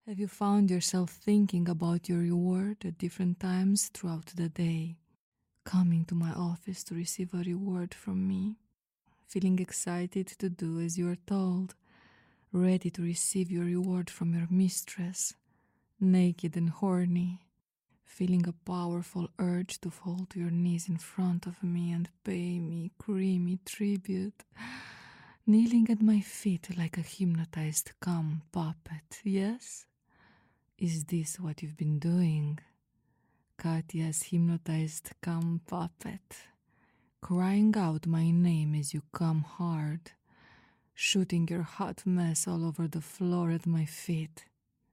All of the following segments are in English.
Have you found yourself thinking about your reward at different times throughout the day? Coming to my office to receive a reward from me? Feeling excited to do as you are told? Ready to receive your reward from your mistress? Naked and horny? Feeling a powerful urge to fall to your knees in front of me and pay me creamy tribute? Kneeling at my feet like a hypnotized cum puppet, yes? Is this what you've been doing? Katya's hypnotized cum puppet, crying out my name as you come hard, shooting your hot mess all over the floor at my feet.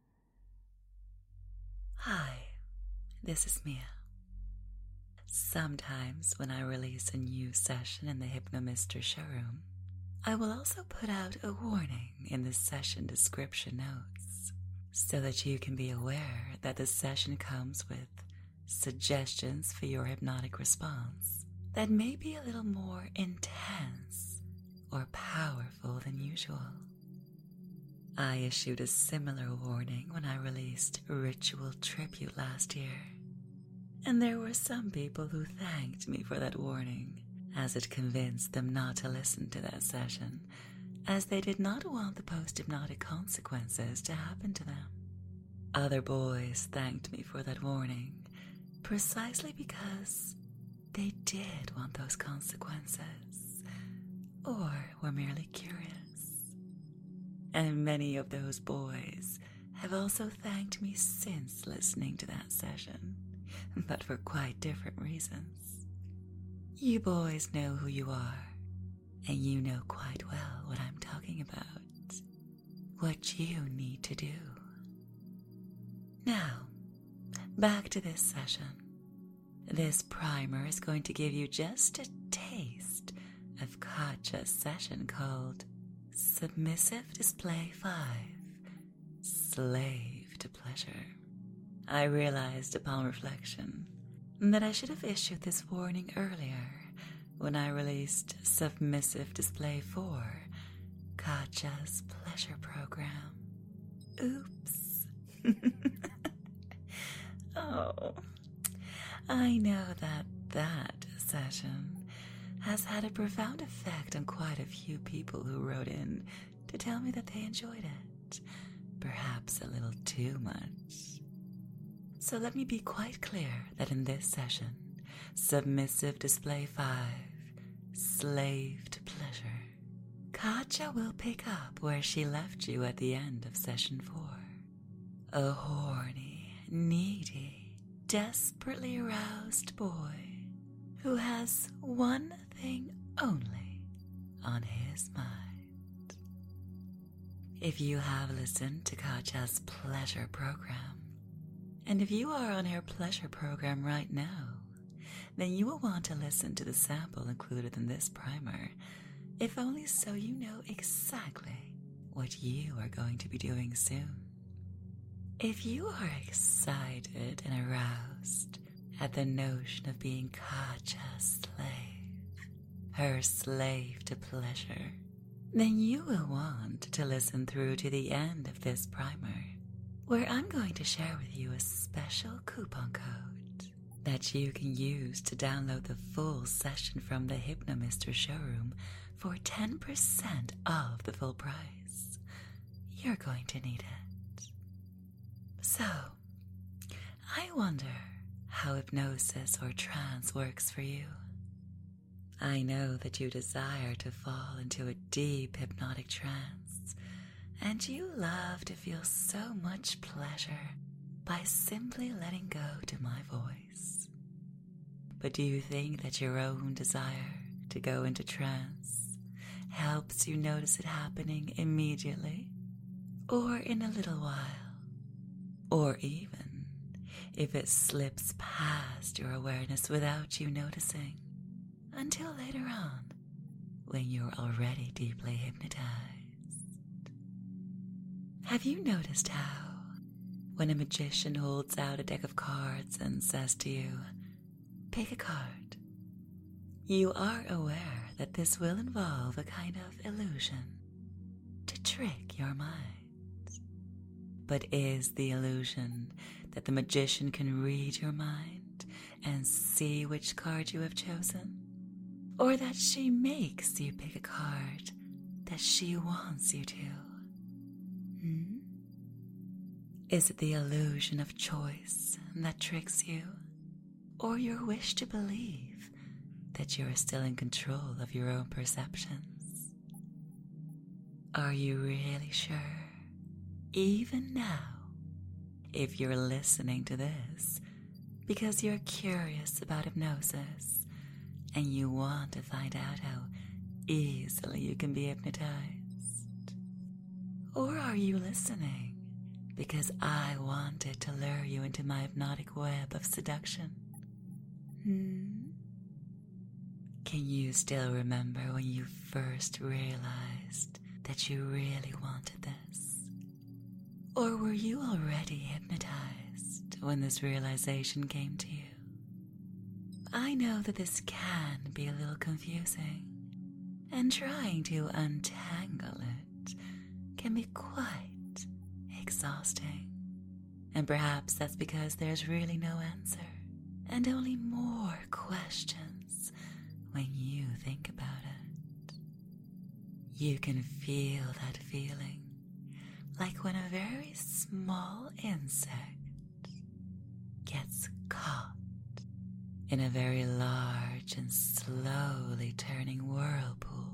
Hi, this is Mia. Sometimes when I release a new session in the Hypnomister showroom, I will also put out a warning in the session description notes so that you can be aware that the session comes with suggestions for your hypnotic response that may be a little more intense or powerful than usual. I issued a similar warning when I released Ritual Tribute last year, and there were some people who thanked me for that warning, as it convinced them not to listen to that session, as they did not want the post-hypnotic consequences to happen to them. Other boys thanked me for that warning, precisely because they did want those consequences, or were merely curious. And many of those boys have also thanked me since listening to that session, but for quite different reasons. You boys know who you are, and you know quite well what I'm talking about, what you need to do. Now, back to this session. This primer is going to give you just a taste of Katya's session called Submissive Display 5, Slave to Pleasure. I realized upon reflection that I should have issued this warning earlier when I released Submissive Display 4, Katya's Pleasure Program. Oops. Oh, I know that session has had a profound effect on quite a few people who wrote in to tell me that they enjoyed it, perhaps a little too much. So let me be quite clear that in this session, Submissive Display 5, Slave to Pleasure, Katya will pick up where she left you at the end of session 4. A horny, needy, desperately aroused boy who has one thing only on his mind. If you have listened to Katya's pleasure program, and if you are on her pleasure program right now, then you will want to listen to the sample included in this primer, if only so you know exactly what you are going to be doing soon. If you are excited and aroused at the notion of being Katya's slave, her slave to pleasure, then you will want to listen through to the end of this primer, where I'm going to share with you a special coupon code that you can use to download the full session from the Hypnomister showroom for 10% off the full price. You're going to need it. So, I wonder how hypnosis or trance works for you. I know that you desire to fall into a deep hypnotic trance, and you love to feel so much pleasure by simply letting go to my voice. But do you think that your own desire to go into trance helps you notice it happening immediately, or in a little while, or even if it slips past your awareness without you noticing until later on when you're already deeply hypnotized? Have you noticed how when a magician holds out a deck of cards and says to you, pick a card, you are aware that this will involve a kind of illusion to trick your mind? But is the illusion that the magician can read your mind and see which card you have chosen? Or that she makes you pick a card that she wants you to? Is it the illusion of choice that tricks you? Or your wish to believe that you are still in control of your own perceptions? Are you really sure, even now, if you're listening to this because you're curious about hypnosis and you want to find out how easily you can be hypnotized? Or are you listening because I wanted to lure you into my hypnotic web of seduction? Can you still remember when you first realized that you really wanted this? Or were you already hypnotized when this realization came to you? I know that this can be a little confusing, and trying to untangle it can be quite exhausting. And perhaps that's because there's really no answer, and only more questions when you think about it. You can feel that feeling, like when a very small insect gets caught in a very large and slowly turning whirlpool,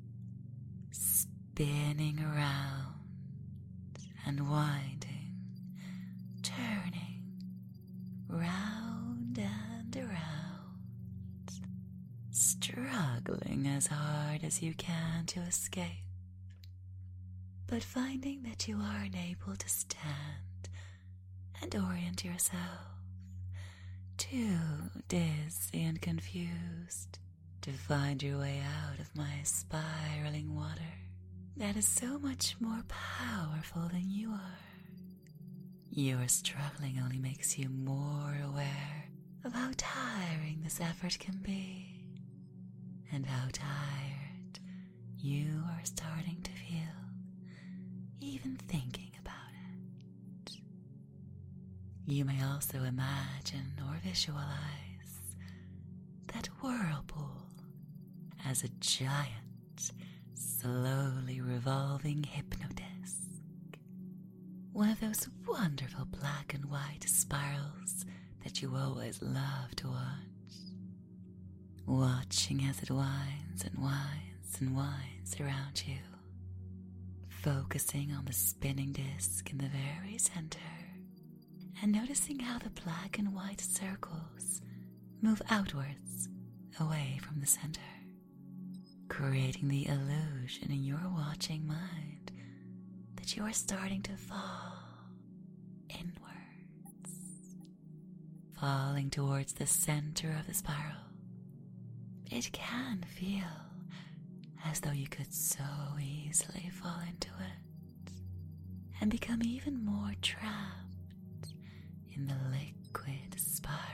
spinning around and winding, turning round and around, struggling as hard as you can to escape, but finding that you are unable to stand and orient yourself, too dizzy and confused to find your way out of my spiraling water that is so much more powerful than you are. Your struggling only makes you more aware of how tiring this effort can be, and how tired you are starting to feel, even thinking about it. You may also imagine or visualize that whirlpool as a giant, slowly revolving hypnodisc. One of those wonderful black and white spirals that you always love to watch. Watching as it winds and winds and winds around you. Focusing on the spinning disc in the very center, and noticing how the black and white circles move outwards away from the center, creating the illusion in your watching mind that you are starting to fall inwards, falling towards the center of the spiral. It can feel as though you could so easily fall into it and become even more trapped in the liquid spirals,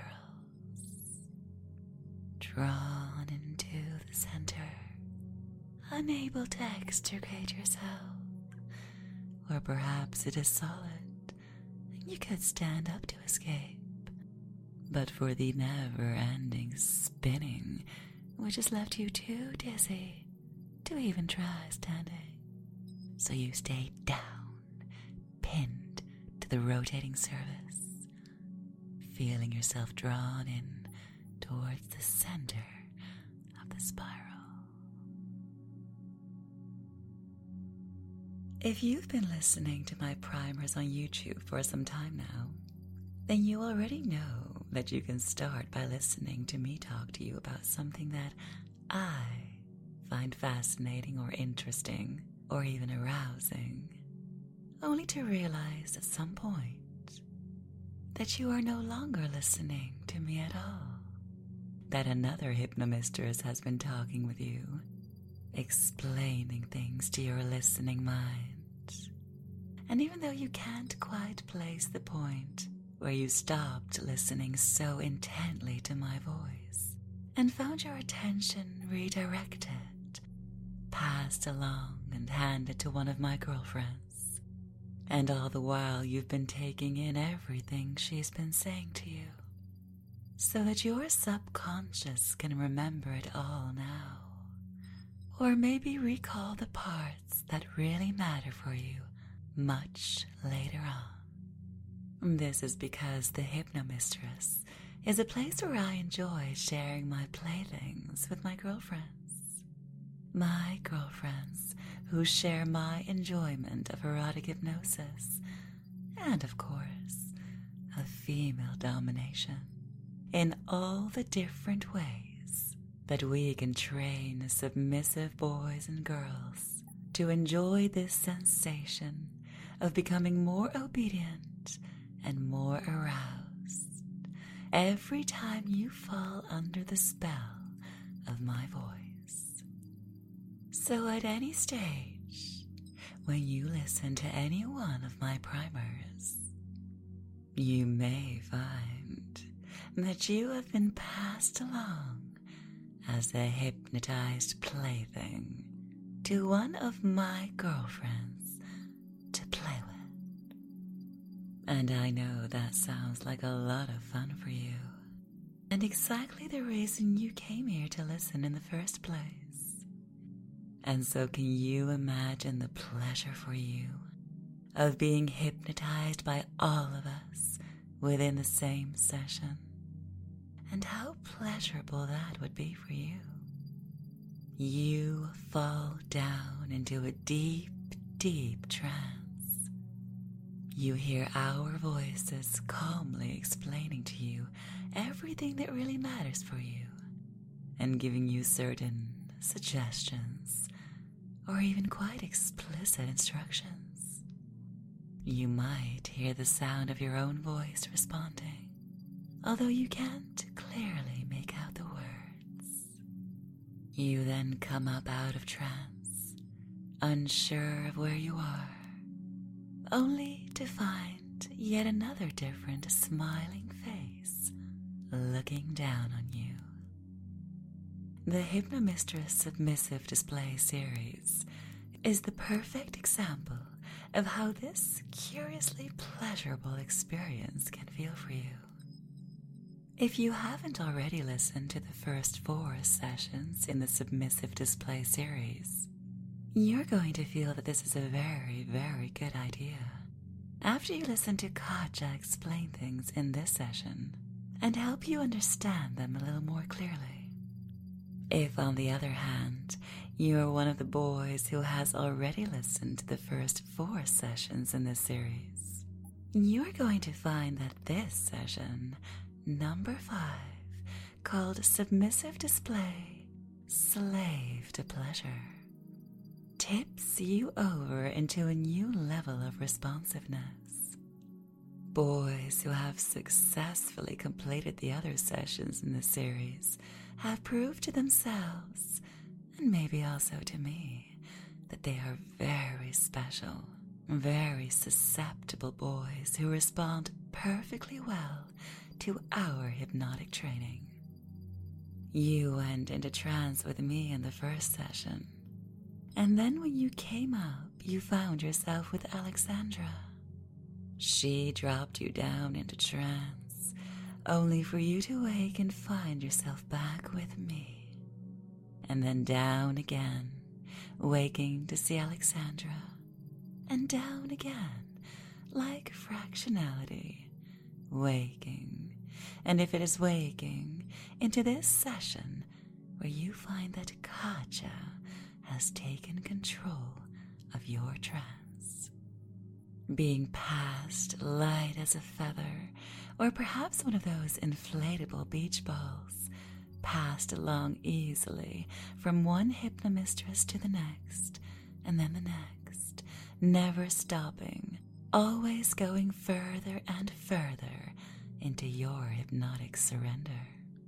drawn into the center, unable to extricate yourself. Or perhaps it is solid and you could stand up to escape, but for the never-ending spinning which has left you too dizzy to even try standing. So you stay down, pinned to the rotating surface, feeling yourself drawn in towards the center of the spiral. If you've been listening to my primers on YouTube for some time now, then you already know that you can start by listening to me talk to you about something that I find fascinating or interesting or even arousing, only to realize at some point that you are no longer listening to me at all, that another hypnomistress has been talking with you, explaining things to your listening mind. And even though you can't quite place the point where you stopped listening so intently to my voice and found your attention redirected, passed along and handed to one of my girlfriends, And all the while you've been taking in everything she's been saying to you, so that your subconscious can remember it all now. Or maybe recall the parts that really matter for you much later on. This is because the Hypnomistress is a place where I enjoy sharing my playthings with my girlfriends. My girlfriends who share my enjoyment of erotic hypnosis and, of course, of female domination in all the different ways that we can train submissive boys and girls to enjoy this sensation of becoming more obedient and more aroused every time you fall under the spell of my voice. So at any stage, when you listen to any one of my primers, you may find that you have been passed along as a hypnotized plaything to one of my girlfriends to play with. And I know that sounds like a lot of fun for you, and exactly the reason you came here to listen in the first place. And so can you imagine the pleasure for you of being hypnotized by all of us within the same session? And how pleasurable that would be for you. You fall down into a deep, deep trance. You hear our voices calmly explaining to you everything that really matters for you and giving you certain suggestions or even quite explicit instructions. You might hear the sound of your own voice responding, although you can't clearly make out the words. You then come up out of trance, unsure of where you are, only to find yet another different smiling face looking down on you. The Hypnomistress Submissive Display Series is the perfect example of how this curiously pleasurable experience can feel for you. If you haven't already listened to the first 4 sessions in the Submissive Display Series, you're going to feel that this is a very, very good idea after you listen to Katja explain things in this session and help you understand them a little more clearly. If, on the other hand, you're one of the boys who has already listened to the first 4 sessions in this series, you're going to find that this session, number 5, called Submissive Display, Slave to Pleasure, tips you over into a new level of responsiveness. Boys who have successfully completed the other sessions in the series have proved to themselves, and maybe also to me, that they are very special, very susceptible boys who respond perfectly well to our hypnotic training. You went into trance with me in the first session, and then when you came up, you found yourself with Alexandra. She dropped you down into trance, only for you to wake and find yourself back with me. And then down again, waking to see Alexandra. And down again, like fractionality, waking. And if it is waking, into this session where you find that Katja has taken control of your trance. Being passed light as a feather, or perhaps one of those inflatable beach balls, passed along easily from one hypnomistress to the next, and then the next, never stopping, always going further and further into your hypnotic surrender.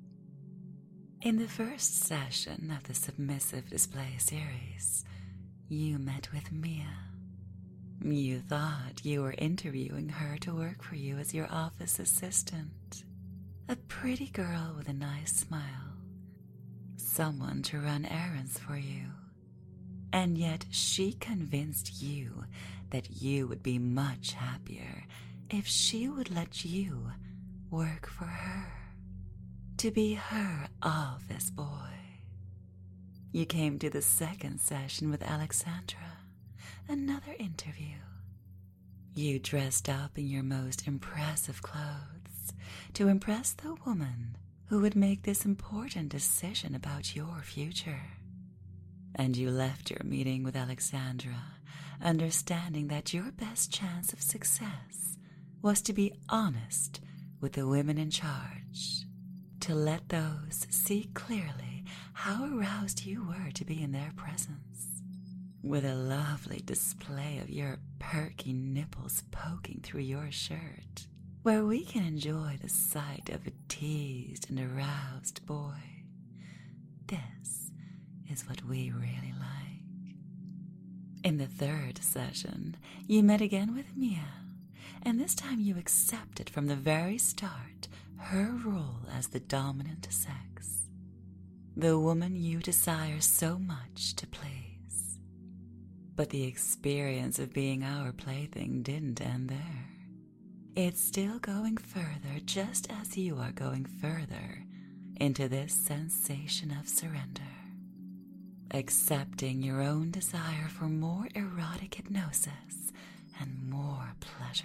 In the first session of the Submissive Display Series, you met with Mia. You thought you were interviewing her to work for you as your office assistant. A pretty girl with a nice smile. Someone to run errands for you. And yet she convinced you that you would be much happier if she would let you work for her, to be her office boy. You came to the second session with Alexandra, another interview. You dressed up in your most impressive clothes to impress the woman who would make this important decision about your future. And you left your meeting with Alexandra understanding that your best chance of success was to be honest with the women in charge, to let those see clearly how aroused you were to be in their presence, with a lovely display of your perky nipples poking through your shirt, where we can enjoy the sight of a teased and aroused boy. This is what we really like. In the third session, you met again with Mia, and this time you accepted from the very start her role as the dominant sex, the woman you desire so much to please. But the experience of being our plaything didn't end there. It's still going further, just as you are going further into this sensation of surrender, accepting your own desire for more erotic hypnosis and more pleasure.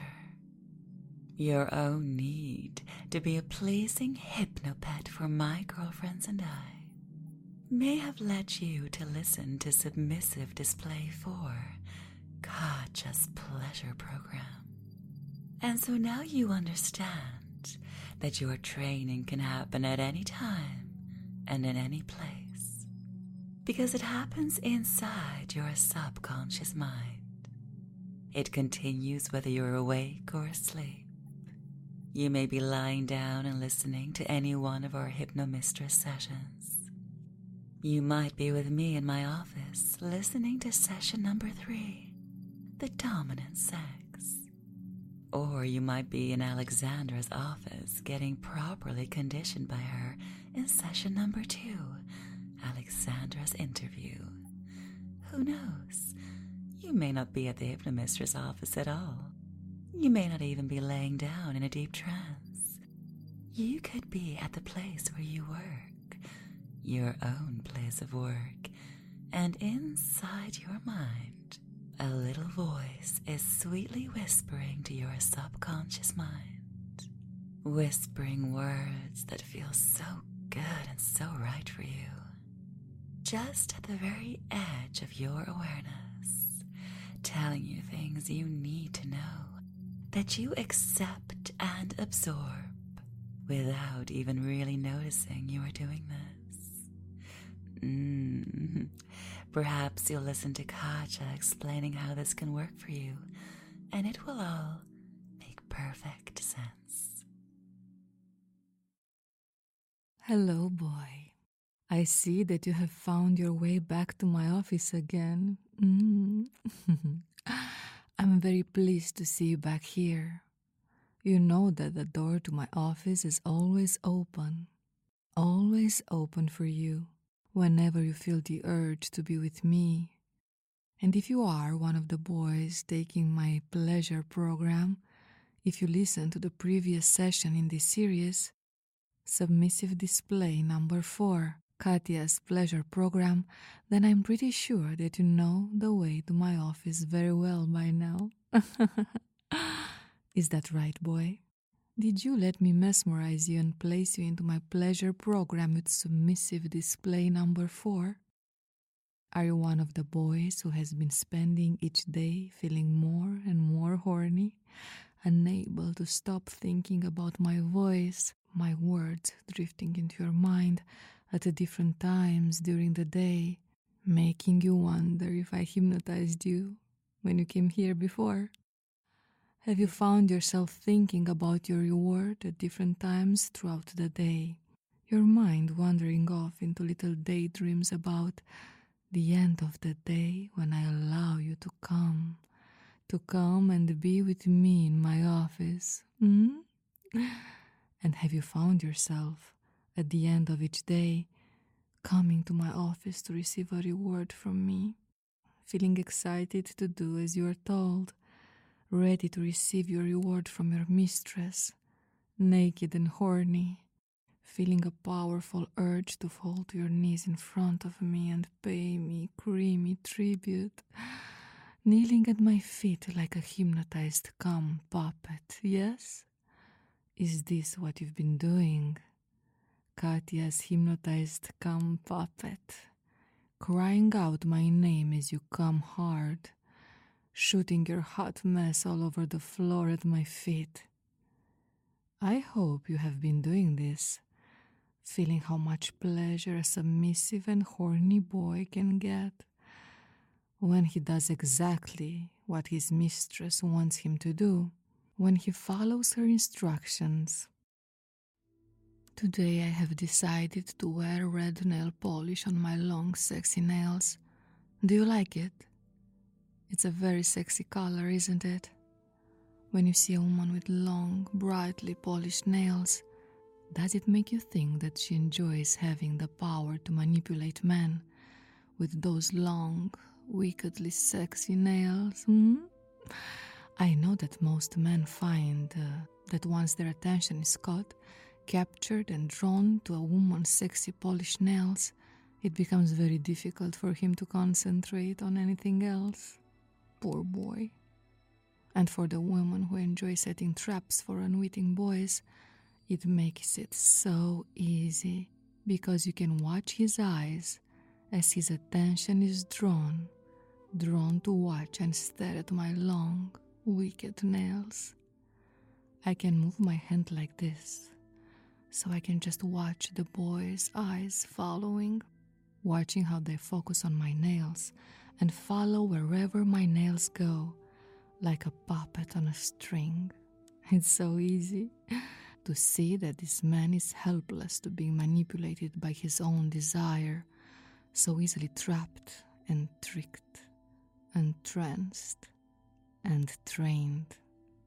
Your own need to be a pleasing hypnopet for my girlfriends and I may have led you to listen to Submissive Display 4, Katja's pleasure program. And so now you understand that your training can happen at any time and in any place, because it happens inside your subconscious mind. It continues whether you're awake or asleep. You may be lying down and listening to any one of our Hypnomistress sessions. You might be with me in my office listening to session number 3, the dominant sex. Or you might be in Alexandra's office getting properly conditioned by her in session number 2, Alexandra's interview. Who knows? You may not be at the Hypnomistress office at all. You may not even be laying down in a deep trance. You could be at the place where you work, your own place of work, and inside your mind, a little voice is sweetly whispering to your subconscious mind, whispering words that feel so good and so right for you, just at the very edge of your awareness, telling you things you need to know, that you accept and absorb without even really noticing you are doing this. Perhaps you'll listen to Katja explaining how this can work for you, and it will all make perfect sense. Hello, boy. I see that you have found your way back to my office again. I'm very pleased to see you back here. You know that the door to my office is always open for you, whenever you feel the urge to be with me. And if you are one of the boys taking my pleasure program, if you listen to the previous session in this series, Submissive Display number 4, Katja's pleasure program, then I'm pretty sure that you know the way to my office very well by now. Is that right, boy? Did you let me mesmerize you and place you into my pleasure program with Submissive Display number 4? Are you one of the boys who has been spending each day feeling more and more horny, unable to stop thinking about my voice, my words drifting into your mind at different times during the day, making you wonder if I hypnotized you when you came here before? Have you found yourself thinking about your reward at different times throughout the day, your mind wandering off into little daydreams about the end of the day when I allow you to come and be with me in my office? And have you found yourself, at the end of each day, coming to my office to receive a reward from me? feeling excited to do as you are told, ready to receive your reward from your mistress, naked and horny, feeling a powerful urge to fall to your knees in front of me and pay me creamy tribute, kneeling at my feet like a hypnotized cum puppet, yes? Is this what you've been doing? Katya's hypnotized cum puppet, crying out my name as you come hard, shooting your hot mess all over the floor at my feet. I hope you have been doing this, feeling how much pleasure a submissive and horny boy can get when he does exactly what his mistress wants him to do, when he follows her instructions. Today I have decided to wear red nail polish on my long, sexy nails. Do you like it? It's a very sexy color, isn't it? When you see a woman with long, brightly polished nails, does it make you think that she enjoys having the power to manipulate men with those long, wickedly sexy nails? I know that most men find that once their attention is caught, captured and drawn to a woman's sexy polished nails, it becomes very difficult for him to concentrate on anything else. Poor boy. And for the women who enjoy setting traps for unwitting boys, it makes it so easy, because you can watch his eyes as his attention is drawn to watch and stare at my long, wicked nails. I can move my hand like this, so I can just watch the boy's eyes following, watching how they focus on my nails and follow wherever my nails go, like a puppet on a string. It's so easy to see that this man is helpless to being manipulated by his own desire, so easily trapped and tricked, entranced and trained.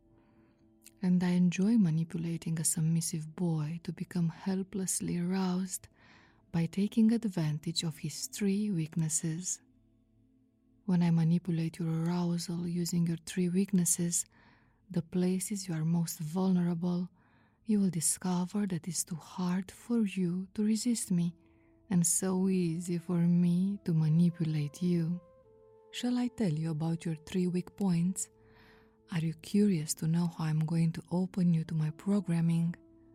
And I enjoy manipulating a submissive boy to become helplessly aroused by taking advantage of his 3 weaknesses. When I manipulate your arousal using your 3 weaknesses, the places you are most vulnerable, you will discover that it's too hard for you to resist me and so easy for me to manipulate you. Shall I tell you about your 3 weak points? Are you curious to know how I'm going to open you to my programming?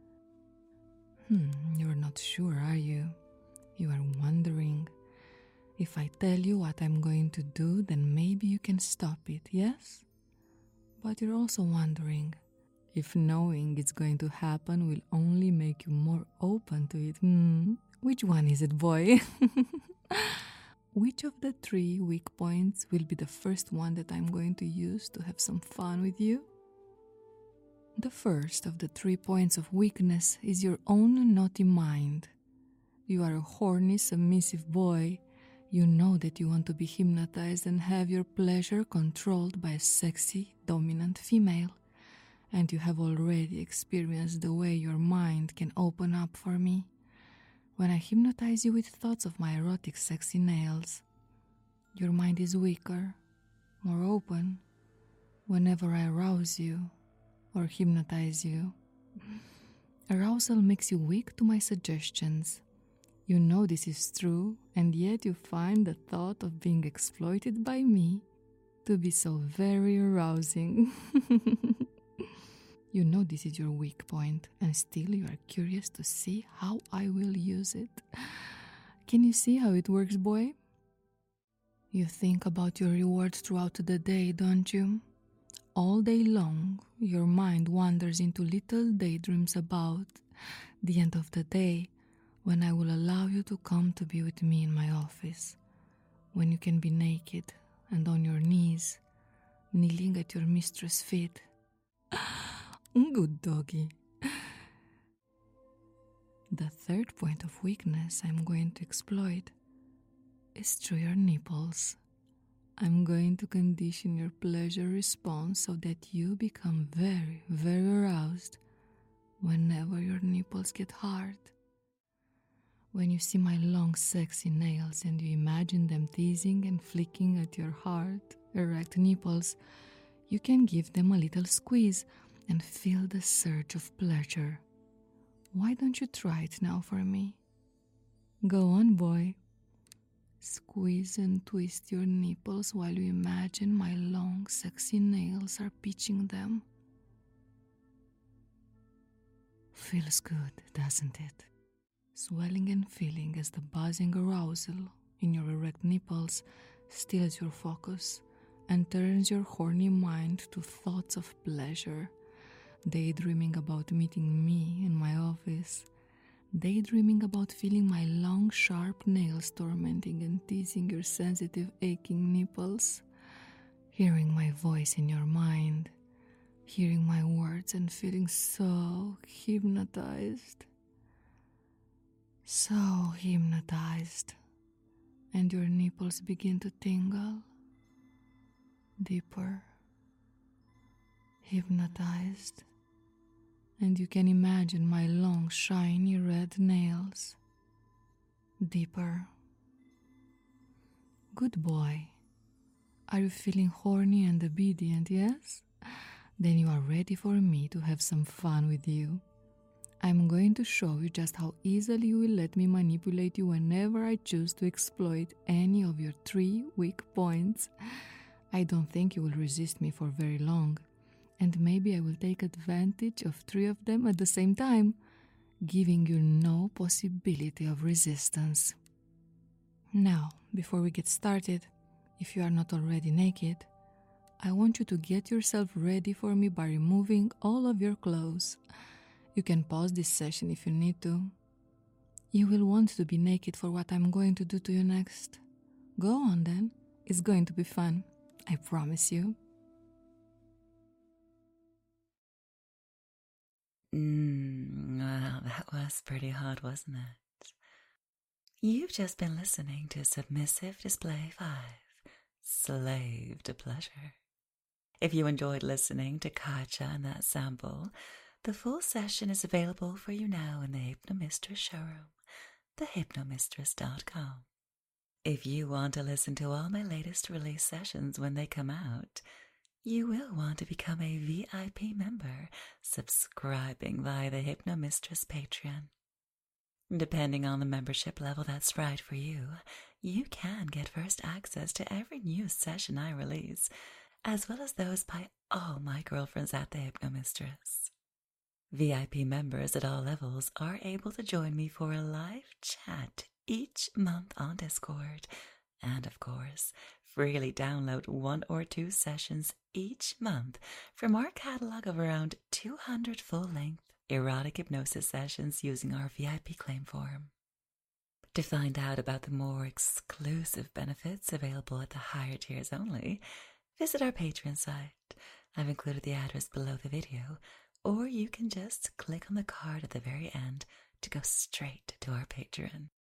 You're not sure, are you? You are wondering. If I tell you what I'm going to do, then maybe you can stop it, yes? But you're also wondering if knowing it's going to happen will only make you more open to it. Which one is it, boy? Which of the 3 weak points will be the first one that I'm going to use to have some fun with you? The first of the 3 points of weakness is your own naughty mind. You are a horny, submissive boy. You know that you want to be hypnotized and have your pleasure controlled by a sexy, dominant female. And you have already experienced the way your mind can open up for me when I hypnotize you with thoughts of my erotic, sexy nails. Your mind is weaker, more open, whenever I arouse you or hypnotize you. Arousal makes you weak to my suggestions. You know this is true, and yet you find the thought of being exploited by me to be so very arousing. You know this is your weak point, and still you are curious to see how I will use it. Can you see how it works, boy? You think about your reward throughout the day, don't you? All day long, your mind wanders into little daydreams about the end of the day, when I will allow you to come to be with me in my office, when you can be naked and on your knees, kneeling at your mistress' feet. Good doggy. The third point of weakness I'm going to exploit is through your nipples. I'm going to condition your pleasure response so that you become very, very aroused whenever your nipples get hard. When you see my long sexy nails and you imagine them teasing and flicking at your hard, erect nipples, you can give them a little squeeze and feel the surge of pleasure. Why don't you try it now for me? Go on, boy. Squeeze and twist your nipples while you imagine my long sexy nails are pinching them. Feels good, doesn't it? Swelling and feeling as the buzzing arousal in your erect nipples steals your focus and turns your horny mind to thoughts of pleasure, daydreaming about meeting me in my office, daydreaming about feeling my long sharp nails tormenting and teasing your sensitive aching nipples, hearing my voice in your mind, hearing my words and feeling so hypnotized. So hypnotized, and your nipples begin to tingle, deeper, hypnotized, and you can imagine my long shiny red nails, deeper. Good boy. Are you feeling horny and obedient, yes? Then you are ready for me to have some fun with you. I'm going to show you just how easily you will let me manipulate you whenever I choose to exploit any of your 3 weak points. I don't think you will resist me for very long, and maybe I will take advantage of 3 of them at the same time, giving you no possibility of resistance. Now, before we get started, if you are not already naked, I want you to get yourself ready for me by removing all of your clothes. You can pause this session if you need to. You will want to be naked for what I'm going to do to you next. Go on then, it's going to be fun, I promise you. Well, that was pretty hot, wasn't it? You've just been listening to Submissive Display 5, Slave to Pleasure. If you enjoyed listening to Katja and that sample, the full session is available for you now in the Hypnomistress showroom, thehypnomistress.com. If you want to listen to all my latest release sessions when they come out, you will want to become a VIP member, subscribing via the Hypnomistress Patreon. Depending on the membership level that's right for you, you can get first access to every new session I release, as well as those by all my girlfriends at the Hypnomistress. VIP members at all levels are able to join me for a live chat each month on Discord, and of course, freely download 1 or 2 sessions each month from our catalog of around 200 full-length erotic hypnosis sessions using our VIP claim form. To find out about the more exclusive benefits available at the higher tiers only, visit our Patreon site. I've included the address below the video, or you can just click on the card at the very end to go straight to our Patreon.